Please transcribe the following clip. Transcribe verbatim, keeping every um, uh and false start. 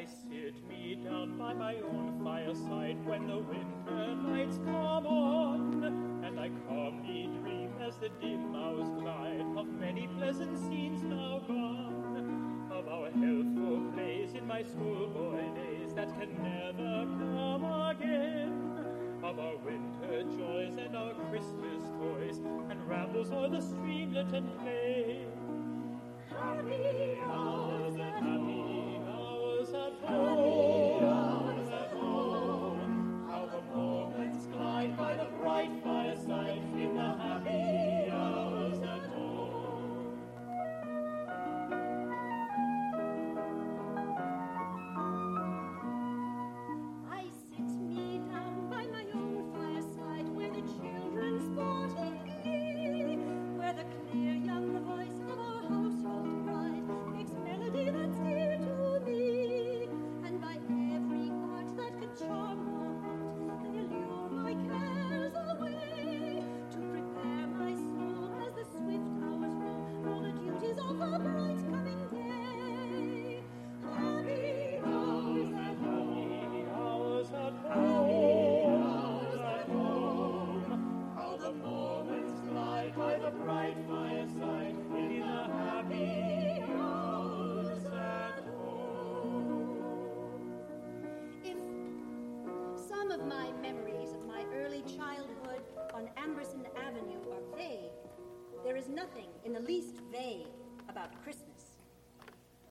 I sit me down by my own fireside when the winter nights come on, and I calmly dream as the dim hours glide of many pleasant scenes now gone, of our healthful plays in my schoolboy days that can never come again, of our winter joys and our Christmas toys, and rambles o'er the streamlet and play. Happy hours and happy hours at home, happy hours at home, how the moments glide by the bright fireside in the happy hours at home. I sit me down by my own fireside where the children sport in glee, where the clear young voice of our household bride makes melody that's dear to me, and by every art that can charm her heart they allure my cares away, to prepare my soul as the swift hours roll for the duties of a bright coming day. Happy hours at home, Hours at happy home, hours at home, how the moments glide by the bright fireside in the happy hours at home. If some of my memories of my early childhood on Amberson Avenue are vague, there is nothing in the least vague about Christmas.